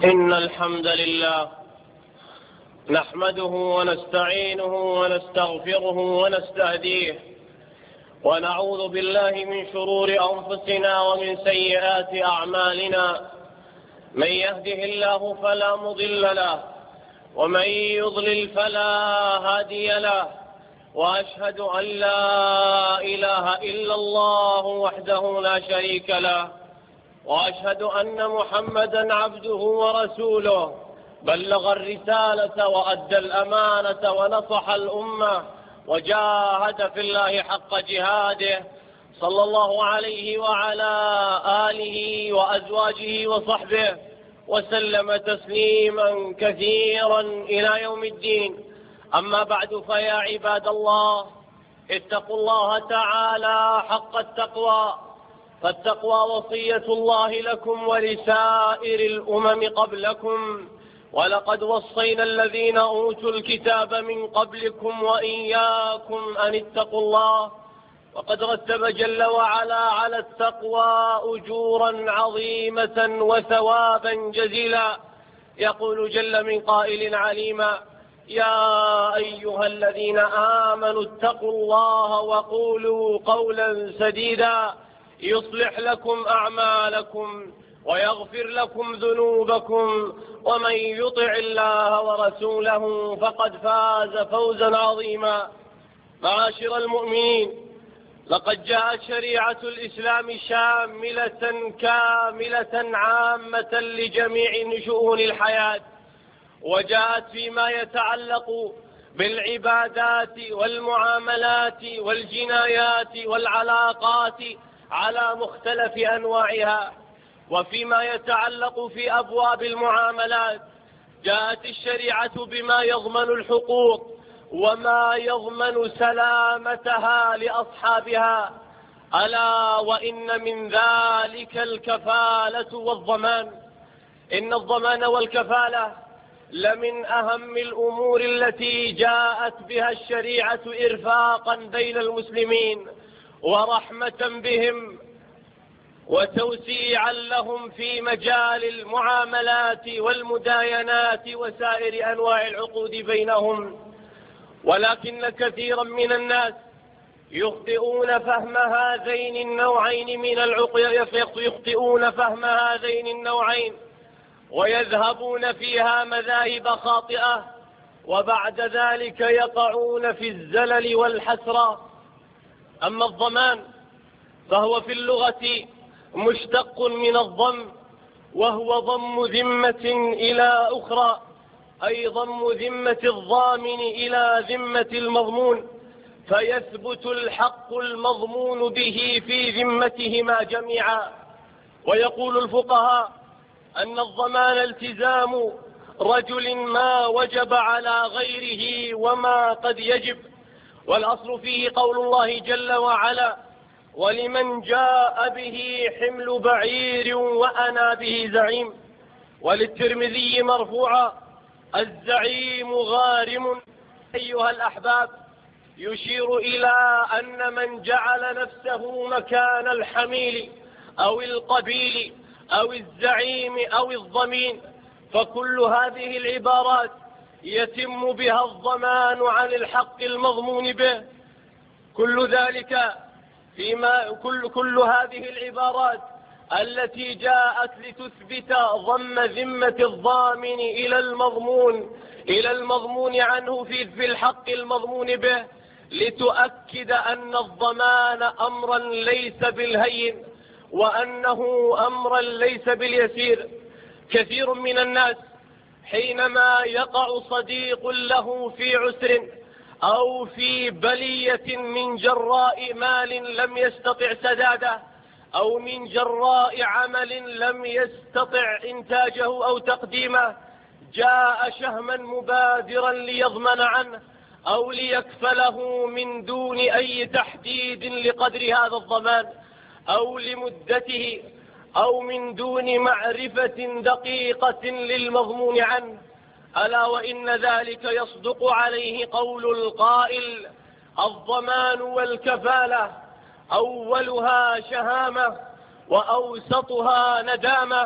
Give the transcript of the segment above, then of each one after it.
إن الحمد لله نحمده ونستعينه ونستغفره ونستهديه، ونعوذ بالله من شرور أنفسنا ومن سيئات أعمالنا. من يهده الله فلا مضل له، ومن يضلل فلا هادي له، وأشهد أن لا إله إلا الله وحده لا شريك له، وأشهد أن محمدا عبده ورسوله، بلغ الرسالة وأدى الأمانة ونصح الأمة وجاهد في الله حق جهاده، صلى الله عليه وعلى آله وأزواجه وصحبه وسلم تسليما كثيرا إلى يوم الدين. أما بعد، فيا عباد الله، اتقوا الله تعالى حق التقوى، فالتقوى وصية الله لكم ولسائر الأمم قبلكم، ولقد وصينا الذين أوتوا الكتاب من قبلكم وإياكم أن اتقوا الله. وقد رتب جل وعلا على التقوى أجورا عظيمة وثوابا جزيلا. يقول جل من قائل عليما: يا أيها الذين آمنوا اتقوا الله وقولوا قولا سديدا يصلح لكم أعمالكم ويغفر لكم ذنوبكم، ومن يطع الله ورسوله فقد فاز فوزا عظيما. معاشر المؤمنين، لقد جاءت شريعة الإسلام شاملة كاملة عامة لجميع شؤون الحياة، وجاءت فيما يتعلق بالعبادات والمعاملات والجنايات والعلاقات على مختلف أنواعها. وفيما يتعلق في أبواب المعاملات، جاءت الشريعة بما يضمن الحقوق وما يضمن سلامتها لأصحابها، ألا وإن من ذلك الكفالة والضمان. إن الضمان والكفالة لمن أهم الأمور التي جاءت بها الشريعة إرفاقا بين المسلمين ورحمة بهم وتوسيعا لهم في مجال المعاملات والمداينات وسائر أنواع العقود بينهم. ولكن كثيرا من الناس يخطئون فهم هذين النوعين من ويذهبون فيها مذاهب خاطئة، وبعد ذلك يقعون في الزلل والحسرة. أما الضمان فهو في اللغة مشتق من الضم، وهو ضم ذمة إلى أخرى، أي ضم ذمة الضامن إلى ذمة المضمون، فيثبت الحق المضمون به في ذمتهما جميعا. ويقول الفقهاء أن الضمان التزام رجل ما وجب على غيره وما قد يجب، والأصل فيه قول الله جل وعلا: ولمن جاء به حمل بعير وأنا به زعيم. وللترمذي مرفوعا: الزعيم غارم. أيها الأحباب، يشير إلى أن من جعل نفسه مكان الحميل أو القبيل أو الزعيم أو الضمين، فكل هذه العبارات يتم بها الضمان عن الحق المضمون به. كل هذه العبارات التي جاءت لتثبت ضم ذمة الضامن إلى المضمون عنه في الحق المضمون به، لتؤكد أن الضمان أمرا ليس بالهين، وأنه أمرا ليس باليسير. كثير من الناس حينما يقع صديق له في عسر أو في بلية من جراء مال لم يستطع سداده، أو من جراء عمل لم يستطع إنتاجه أو تقديمه، جاء شهما مبادرا ليضمن عنه أو ليكفله من دون أي تحديد لقدر هذا الضمان أو لمدته، أو من دون معرفة دقيقة للمضمون عنه. ألا وإن ذلك يصدق عليه قول القائل: الضمان والكفالة أولها شهامة وأوسطها ندامة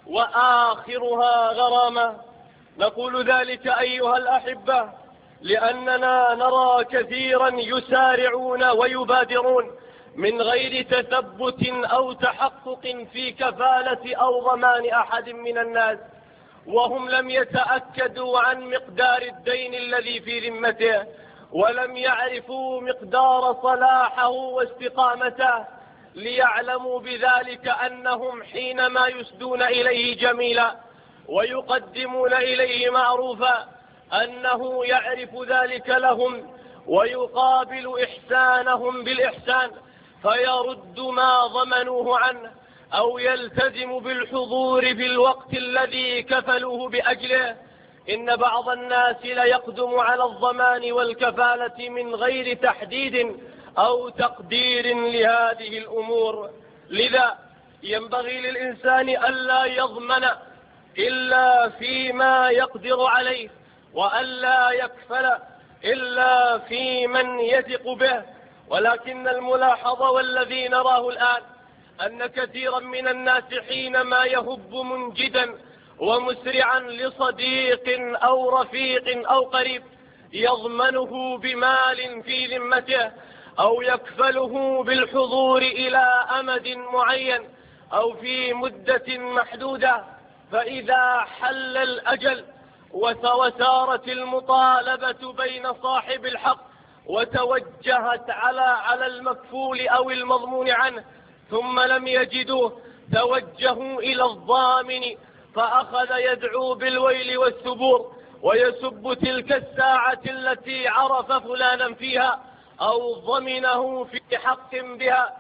وآخرها غرامة. نقول ذلك أيها الأحبة لأننا نرى كثيرا يسارعون ويبادرون من غير تثبت أو تحقق في كفالة أو ضمان أحد من الناس، وهم لم يتأكدوا عن مقدار الدين الذي في ذمته، ولم يعرفوا مقدار صلاحه واستقامته، ليعلموا بذلك أنهم حينما يسدون إليه جميلا ويقدمون إليه معروفا أنه يعرف ذلك لهم ويقابل إحسانهم بالإحسان، فيرد ما ضمنوه عنه أو يلتزم بالحضور في الوقت الذي كفلوه بأجله. إن بعض الناس ليقدم على الضمان والكفالة من غير تحديد أو تقدير لهذه الأمور. لذا ينبغي للإنسان ألا يضمن إلا فيما يقدر عليه، وألا يكفل إلا في من يثق به. ولكن الملاحظة والذي نراه الآن أن كثيرا من الناس حينما يهب منجدا ومسرعا لصديق أو رفيق أو قريب يضمنه بمال في ذمته أو يكفله بالحضور إلى أمد معين أو في مدة محدودة، فإذا حل الأجل وسارت المطالبة بين صاحب الحق وتوجهت على المكفول أو المضمون عنه ثم لم يجدوه، توجهوا إلى الضامن فأخذ يدعو بالويل والثبور ويسب تلك الساعة التي عرف فلانا فيها أو ضمنه في حق بها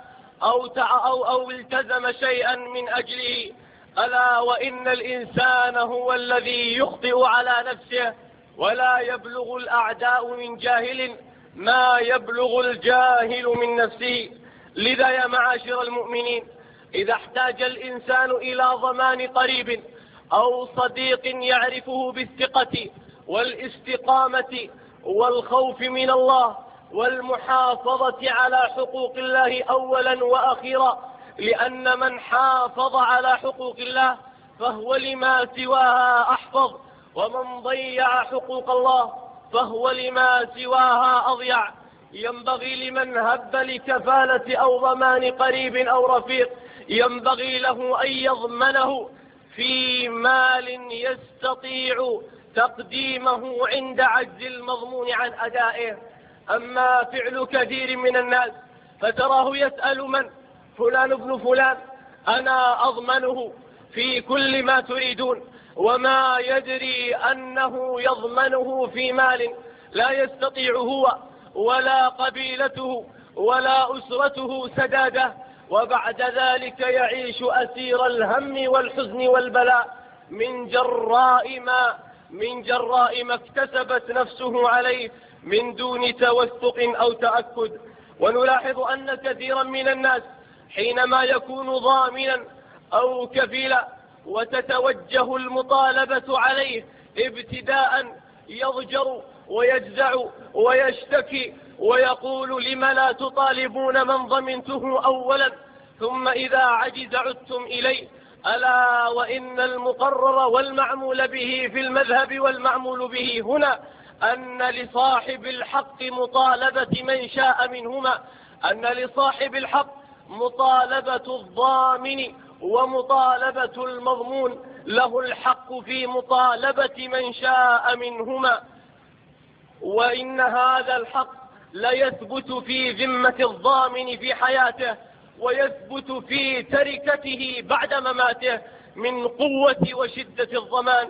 أو التزم شيئا من أجله. ألا وإن الإنسان هو الذي يخطئ على نفسه، ولا يبلغ الأعداء من جاهل ما يبلغ الجاهل من نفسه. لذا يا معاشر المؤمنين، إذا احتاج الإنسان إلى ضمان قريب أو صديق يعرفه بالثقة والاستقامة والخوف من الله والمحافظة على حقوق الله أولا وأخيرا، لأن من حافظ على حقوق الله فهو لما سواها أحفظ، ومن ضيع حقوق الله فهو لما سواها أضيع. ينبغي لمن هب لكفالة أو ضمان قريب أو رفيق ينبغي له أن يضمنه في مال يستطيع تقديمه عند عجز المضمون عن أدائه. أما فعل كثير من الناس فتراه يسأل من فلان ابن فلان أنا أضمنه في كل ما تريدون، وما يدري أنه يضمنه في مال لا يستطيع هو ولا قبيلته ولا أسرته سداده، وبعد ذلك يعيش أسير الهم والحزن والبلاء من جراء ما اكتسبت نفسه عليه من دون توثق أو تأكد. ونلاحظ أن كثيرا من الناس حينما يكون ضامنا أو كفيلا وتتوجه المطالبة عليه ابتداء يضجر ويجزع ويشتكي ويقول لم لا تطالبون من ضمنته أولا، ثم إذا عجز عدتم إليه. ألا وإن المقرر والمعمول به في المذهب والمعمول به هنا أن لصاحب الحق مطالبة من شاء منهما، أن لصاحب الحق مطالبة الضامن ومطالبة المضمون، له الحق في مطالبة من شاء منهما. وإن هذا الحق لا يثبت في ذمة الضامن في حياته ويثبت في تركته بعد مماته من قوة وشدة الضمان.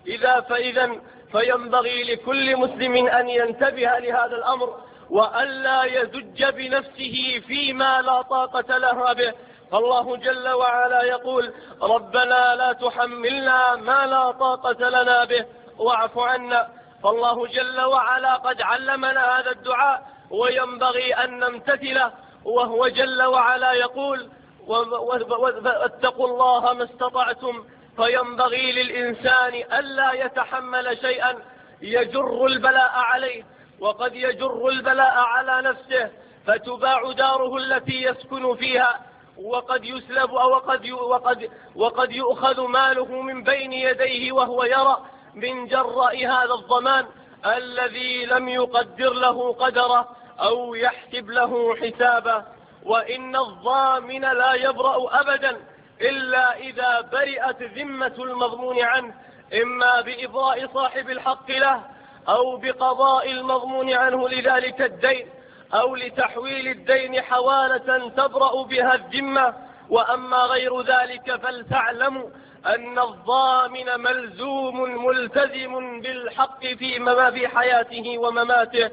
فينبغي لكل مسلم أن ينتبه لهذا الأمر وألا يزج بنفسه فيما لا طاقة لها به. فالله جل وعلا يقول ربنا لا تحملنا ما لا طاقة لنا به واعف عنا. فالله جل وعلا قد علمنا هذا الدعاء وينبغي أن نمتثله، وهو جل وعلا يقول واتقوا الله ما استطعتم. فينبغي للإنسان ألا يتحمل شيئا يجر البلاء عليه، وقد يجر البلاء على نفسه فتباع داره التي يسكن فيها وقد يسلب وقد يؤخذ ماله من بين يديه وهو يرى من جراء هذا الضمان الذي لم يقدر له قدره أو يحسب له حسابه. وإن الضامن لا يبرأ أبدا إلا إذا برئت ذمة المضمون عنه، إما بإبراء صاحب الحق له أو بقضاء المضمون عنه لذلك الدين أو لتحويل الدين حوالة تبرأ بها الذمة. وأما غير ذلك فلتعلموا أن الضامن ملزوم ملتزم بالحق في حياته ومماته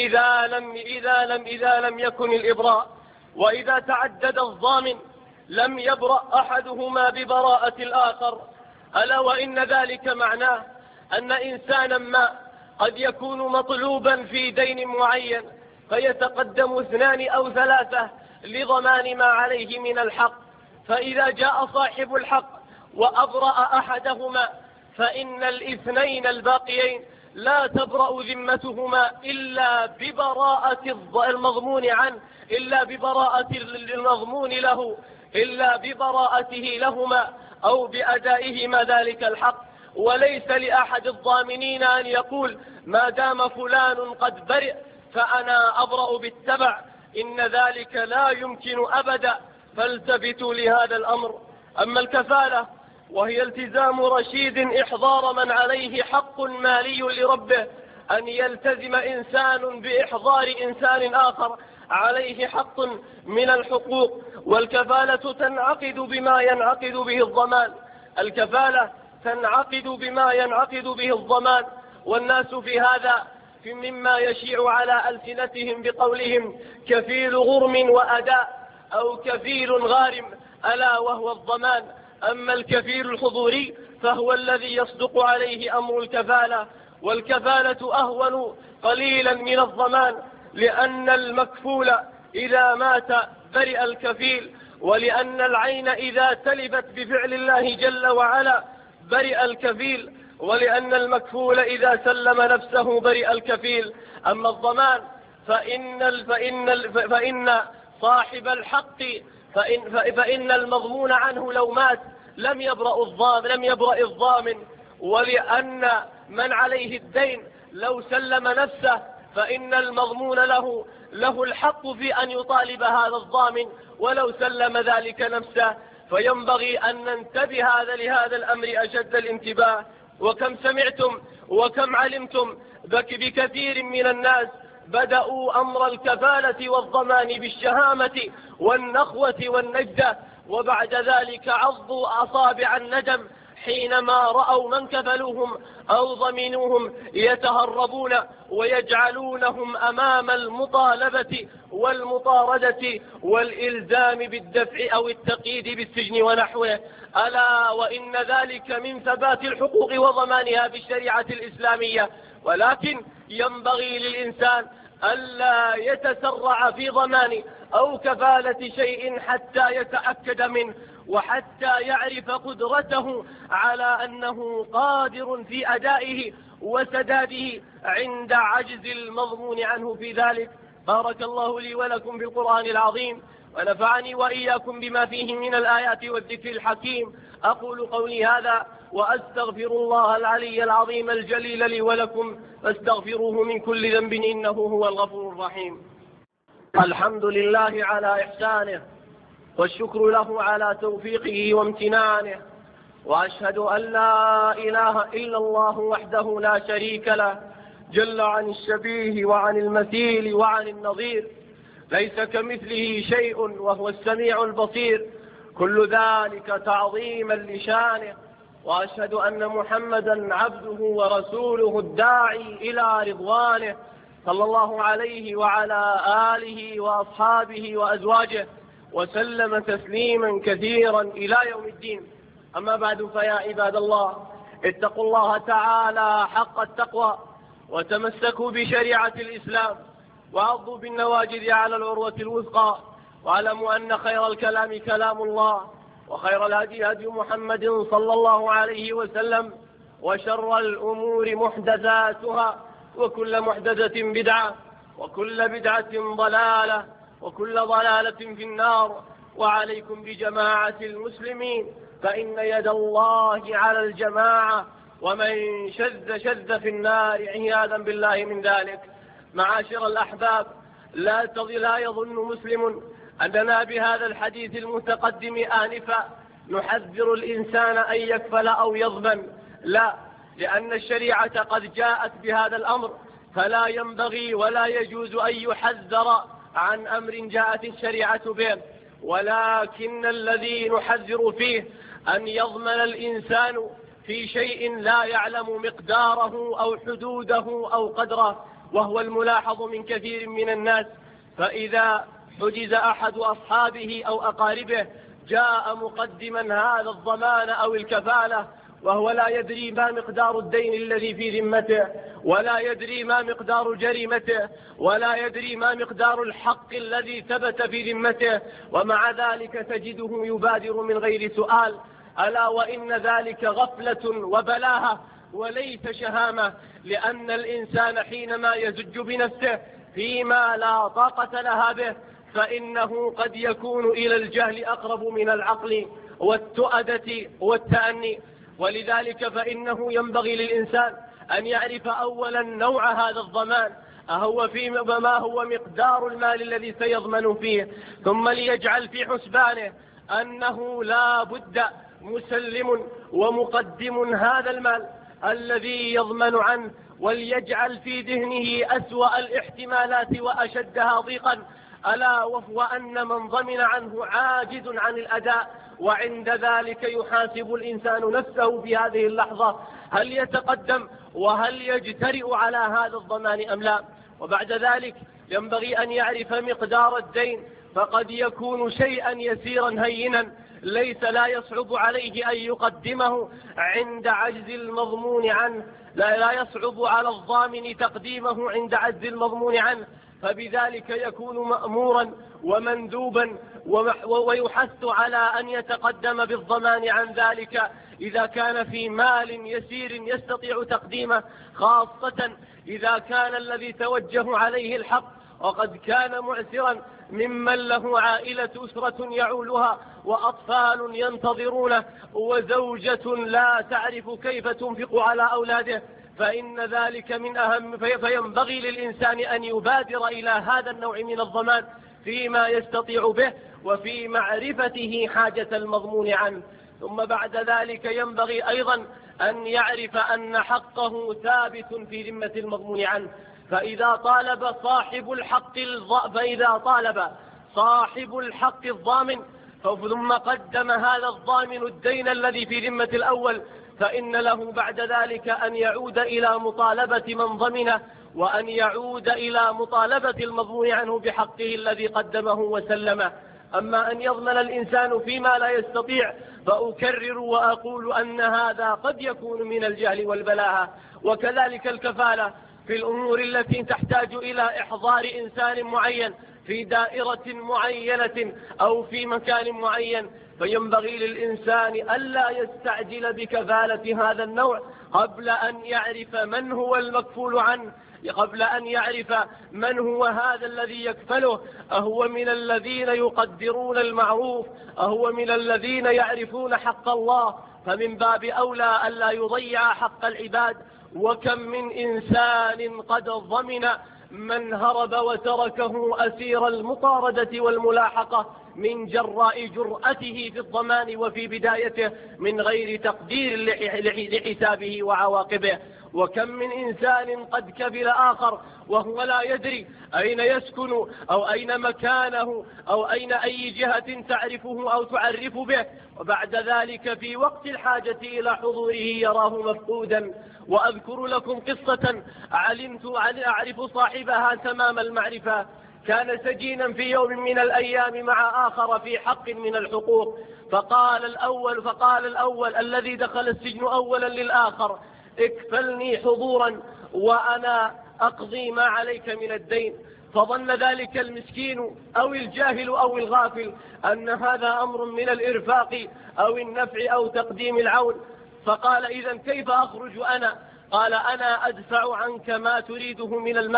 إذا لم يكن الإبراء. وإذا تعدد الضامن لم يبرأ أحدهما ببراءة الآخر، ألا وإن ذلك معناه أن إنسانا ما قد يكون مطلوبا في دين معين فيتقدم 2 أو 3 لضمان ما عليه من الحق، فإذا جاء صاحب الحق وأبرأ أحدهما فإن ال2 الباقيين لا تبرأ ذمتهما إلا ببراءة المضمون عنه، إلا ببراءة المضمون له، إلا ببراءته لهما أو بأدائهما ذلك الحق. وليس لأحد الضامنين أن يقول ما دام فلان قد برئ فأنا أبرأ بالتبع، إن ذلك لا يمكن أبدا، فالتفتوا لهذا الأمر. أما الكفالة وهي التزام رشيد إحضار من عليه حق مالي لربه، أن يلتزم إنسان بإحضار إنسان آخر عليه حق من الحقوق. والكفالة تنعقد بما ينعقد به الضمان، الكفالة تنعقد بما ينعقد به الضمان. والناس في هذا مما يشيع على ألسنتهم بقولهم كفيل غرم وأداء أو كفيل غارم، ألا وهو الضمان. أما الكفيل الحضوري فهو الذي يصدق عليه أمر الكفالة، والكفالة أهون قليلا من الضمان، لأن المكفول إذا مات برئ الكفيل، ولأن العين إذا تلبت بفعل الله جل وعلا برئ الكفيل، ولأن المكفول إذا سلم نفسه برئ الكفيل. أما الضمان فإن صاحب الحق فإن المضمون عنه لو مات لم يبرأ الضامن، ولأن من عليه الدين لو سلم نفسه فإن المضمون له الحق في أن يطالب هذا الضامن ولو سلم ذلك نفسه. فينبغي أن ننتبه لهذا الأمر أشد الانتباه. وكم سمعتم وكم علمتم بكثير من الناس بدأوا أمر الكفالة والضمان بالشهامة والنخوة والنجدة، وبعد ذلك عضوا أصابع الندم حينما رأوا من كفلوهم أو ضمنوهم يتهربون ويجعلونهم أمام المطالبة والمطاردة والإلزام بالدفع أو التقييد بالسجن ونحوه. ألا وإن ذلك من ثبات الحقوق وضمانها بالشريعة الإسلامية، ولكن ينبغي للإنسان ألا يتسرع في ضمان أو كفالة شيء حتى يتأكد منه وحتى يعرف قدرته على أنه قادر في أدائه وسداده عند عجز المضمون عنه في ذلك. بارك الله لي ولكم بالقرآن العظيم، ونفعني وإياكم بما فيه من الآيات والذكر الحكيم. أقول قولي هذا وأستغفر الله العلي العظيم الجليل لي ولكم، فاستغفروه من كل ذنب إنه هو الغفور الرحيم. الحمد لله على إحسانه، والشكر له على توفيقه وامتنانه، وأشهد أن لا إله إلا الله وحده لا شريك له، جل عن الشبيه وعن المثيل وعن النظير، ليس كمثله شيء وهو السميع البصير، كل ذلك تعظيما لشانه. وأشهد أن محمدا عبده ورسوله الداعي إلى رضوانه، صلى الله عليه وعلى آله وأصحابه وأزواجه وسلم تسليما كثيرا إلى يوم الدين. أما بعد، فيا عباد الله، اتقوا الله تعالى حق التقوى، وتمسكوا بشريعة الإسلام، وعضوا بالنواجذ على العروة الوثقى، واعلموا أن خير الكلام كلام الله، وخير الهدي هدي محمد صلى الله عليه وسلم، وشر الأمور محدثاتها، وكل محدثة بدعة، وكل بدعة ضلالة، وكل ضلالة في النار. وعليكم بجماعة المسلمين فإن يد الله على الجماعة، ومن شذ في النار عياذا بالله من ذلك. معاشر الأحباب، لا يظن مسلم أننا بهذا الحديث المتقدم آنفا نحذر الإنسان أن يكفل أو يضمن، لا، لأن الشريعة قد جاءت بهذا الأمر، فلا ينبغي ولا يجوز أن يحذر عن أمر جاءت الشريعة به، ولكن الذي نحذر فيه أن يضمن الإنسان في شيء لا يعلم مقداره أو حدوده أو قدره، وهو الملاحظ من كثير من الناس. فإذا حجز أحد أصحابه أو أقاربه جاء مقدما هذا الضمان أو الكفالة وهو لا يدري ما مقدار الدين الذي في ذمته، ولا يدري ما مقدار جريمته، ولا يدري ما مقدار الحق الذي ثبت في ذمته، ومع ذلك تجده يبادر من غير سؤال، ألا وإن ذلك غفلة وبلاهة وليس شهامة، لأن الإنسان حينما يزج بنفسه فيما لا طاقة لها به فإنه قد يكون إلى الجهل أقرب من العقل والتؤدة والتأني. ولذلك فإنه ينبغي للإنسان أن يعرف أولا نوع هذا الضمان، ما هو مقدار المال الذي سيضمن فيه، ثم ليجعل في حسبانه أنه لا بد مسلم ومقدم هذا المال الذي يضمن عنه، وليجعل في ذهنه أسوأ الاحتمالات وأشدها ضيقا، ألا وهو أن من ضمن عنه عاجز عن الأداء، وعند ذلك يحاسب الإنسان نفسه في هذه اللحظة هل يتقدم وهل يجترئ على هذا الضمان أم لا. وبعد ذلك ينبغي أن يعرف مقدار الدين، فقد يكون شيئا يسيرا هينا لا يصعب عليه أن يقدمه عند عجز المضمون عنه، لا يصعب على الضامن تقديمه عند عجز المضمون عنه، فبذلك يكون مأمورا ومندوبا ويحث على أن يتقدم بالضمان عن ذلك إذا كان في مال يسير يستطيع تقديمه، خاصة إذا كان الذي توجه عليه الحق وقد كان معسرا ممن له عائلة أسرة يعولها وأطفال ينتظرونه وزوجة لا تعرف كيف تنفق على أولاده، فإن ذلك من أهم فينبغي للإنسان أن يبادر إلى هذا النوع من الضمان فيما يستطيع به وفي معرفته حاجة المضمون عنه. ثم بعد ذلك ينبغي أيضا أن يعرف أن حقه ثابت في ذمة المضمون عنه، فإذا طالب صاحب الحق الضامن ثم قدم هذا الضامن الدين الذي في ذمة الأول، فإن له بعد ذلك أن يعود إلى مطالبة من ضمنه، وأن يعود إلى مطالبة المضمون عنه بحقه الذي قدمه وسلمه. أما أن يضمن الإنسان فيما لا يستطيع فأكرر وأقول أن هذا قد يكون من الجهل والبلاهة. وكذلك الكفالة في الأمور التي تحتاج إلى إحضار إنسان معين في دائرة معينة أو في مكان معين، فينبغي للإنسان ألا يستعجل بكفالة هذا النوع قبل أن يعرف من هو المكفول عنه، قبل أن يعرف من هو هذا الذي يكفله، أهو من الذين يقدرون المعروف، أهو من الذين يعرفون حق الله، فمن باب أولى ألا يضيع حق العباد. وكم من إنسان قد ضمن من هرب وتركه أسير المطاردة والملاحقة من جراء جرأته في الضمان وفي بدايته من غير تقدير لحسابه وعواقبه. وكم من إنسان قد كفل آخر وهو لا يدري أين يسكن أو أين مكانه أو أين أي جهة تعرفه أو تعرف به، وبعد ذلك في وقت الحاجة إلى حضوره يراه مفقودا. وأذكر لكم قصة أعرف صاحبها تمام المعرفة. كان سجينا في يوم من الأيام مع آخر في حق من الحقوق، فقال الأول الذي دخل السجن أولا للآخر: اكفلني حضورا وأنا أقضي ما عليك من الدين. فظن ذلك المسكين أو الجاهل أو الغافل أن هذا أمر من الإرفاق أو النفع أو تقديم العون، فقال: إذن كيف أخرج أنا؟ قال: أنا أدفع عنك ما تريده من المال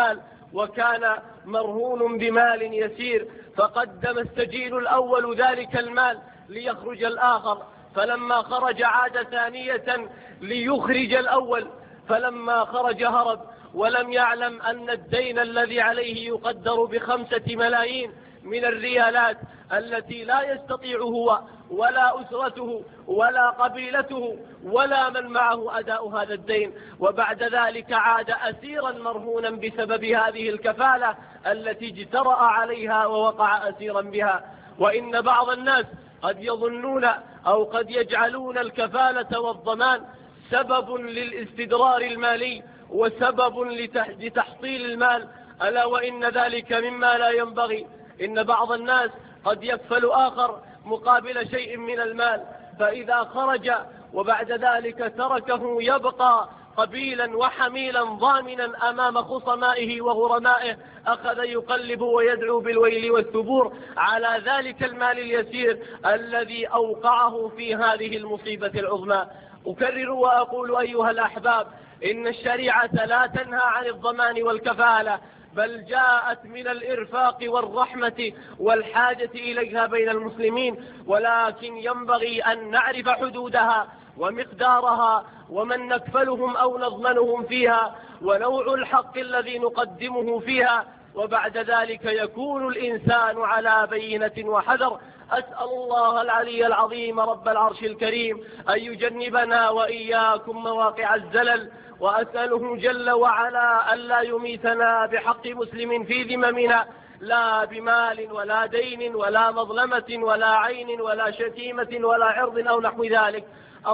وكان مرهون بمال يسير، فقدم السجين الأول ذلك المال ليخرج الآخر، فلما خرج عاد ثانية ليخرج الأول، فلما خرج هرب ولم يعلم أن الدين الذي عليه يقدر ب5 ملايين من الريالات التي لا يستطيع هو ولا أسرته ولا قبيلته ولا من معه أداء هذا الدين. وبعد ذلك عاد أسيرا مرهونا بسبب هذه الكفالة التي اجترأ عليها ووقع أسيرا بها. وإن بعض الناس قد يظنون أو قد يجعلون الكفالة والضمان سبب للاستدرار المالي وسبب لتحصيل المال، ألا وإن ذلك مما لا ينبغي. إن بعض الناس قد يكفل آخر مقابل شيء من المال، فإذا خرج وبعد ذلك تركه يبقى قبيلا وحميلا ضامنا أمام خصمائه وغرمائه، أخذ يقلب ويدعو بالويل والثبور على ذلك المال اليسير الذي أوقعه في هذه المصيبة العظمى. أكرر وأقول أيها الأحباب، إن الشريعة لا تنهى عن الضمان والكفالة، بل جاءت من الإرفاق والرحمة والحاجة إليها بين المسلمين، ولكن ينبغي أن نعرف حدودها ومقدارها ومن نكفلهم أو نضمنهم فيها ونوع الحق الذي نقدمه فيها، وبعد ذلك يكون الإنسان على بينة وحذر. أسأل الله العلي العظيم رب العرش الكريم أن يجنبنا وإياكم مواقع الزلل، وأسأله جل وعلا ألا يميتنا بحق مسلم في ذممنا، لا بمال ولا دين ولا مظلمة ولا عين ولا شتيمة ولا عرض أو نحو ذلك.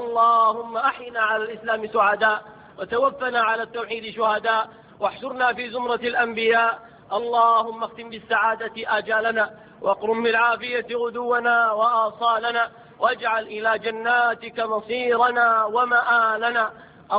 اللهم أحينا على الإسلام سعداء، وتوفنا على التوحيد شهداء، واحشرنا في زمرة الأنبياء. اللهم اختم بالسعادة آجالنا، واقرم بالعافية غدونا وآصالنا، واجعل إلى جناتك مصيرنا ومآلنا.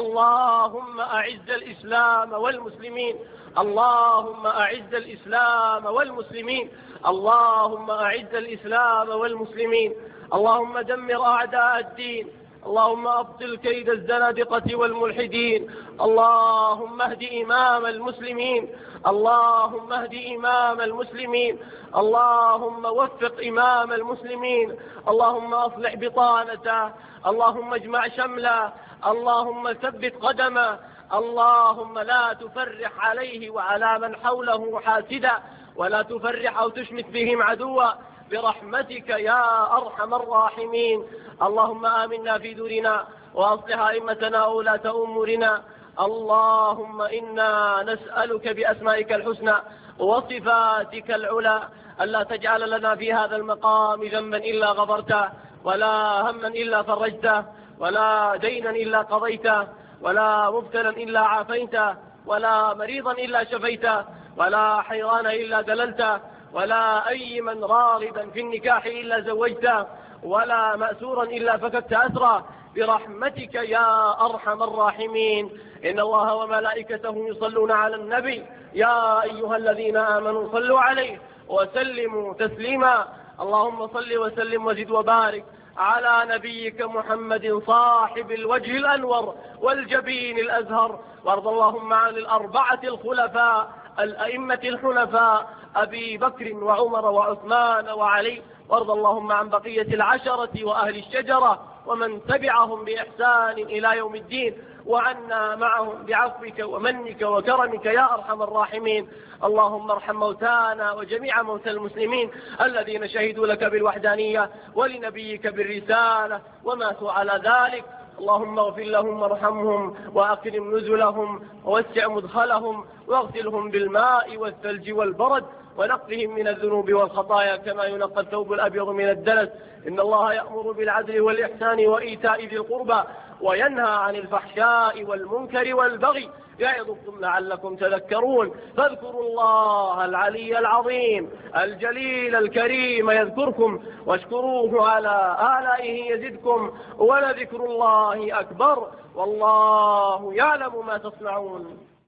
اللهم أعز الإسلام والمسلمين، اللهم أعز الإسلام والمسلمين، اللهم أعز الإسلام والمسلمين. اللهم دمر أعداء الدين، اللهم أبطل كيد الزنادقة والملحدين. اللهم اهد إمام المسلمين، اللهم اهد إمام المسلمين، اللهم وفق إمام المسلمين، اللهم أصلح بطانته، اللهم اجمع شمله، اللهم ثبت قدمه، اللهم لا تفرح عليه وعلى من حوله حاسدا، ولا تفرح أو تشمت بهم عدوا، برحمتك يا أرحم الراحمين. اللهم آمنا في دورنا، وأصلح أئمتنا وولاة أمورنا. اللهم إنا نسألك بأسمائك الحسنى وصفاتك العلى ألا تجعل لنا في هذا المقام ذنبا إلا غفرته، ولا هما إلا فرجته، ولا دينا إلا قضيته، ولا مبتلا إلا عافيته، ولا مريضا إلا شفيته، ولا حيرانا إلا دللته، ولا أيما راغبا في النكاح إلا زوجته، ولا مأسورا إلا فككت أسره، برحمتك يا أرحم الراحمين. إن الله وملائكته يصلون على النبي، يا أيها الذين آمنوا صلوا عليه وسلموا تسليما. اللهم صل وسلم وزد وبارك على نبيك محمد صاحب الوجه الأنور والجبين الأزهر، وارض اللهم عن الأربعة الخلفاء الأئمة الحنفاء أبي بكر وعمر وعثمان وعلي، وارض اللهم عن بقية العشرة وأهل الشجرة ومن تبعهم بإحسان إلى يوم الدين، وعنا معهم بعفوك ومنك وكرمك يا أرحم الراحمين. اللهم ارحم موتانا وجميع موتى المسلمين الذين شهدوا لك بالوحدانية ولنبيك بالرسالة وماتوا على ذلك. اللهم اغفر لهم وارحمهم وأكرم نزلهم ووسع مدخلهم واغسلهم بالماء والثلج والبرد، ونقهم من الذنوب والخطايا كما ينقى الثوب الأبيض من الدنس. إن الله يأمر بالعدل والإحسان وإيتاء ذي القربى وينهى عن الفحشاء والمنكر والبغي، يعظكم لعلكم تذكرون. فاذكروا الله العلي العظيم الجليل الكريم يذكركم، واشكروه على آلائه يزدكم، ولذكر الله أكبر، والله يعلم ما تصنعون.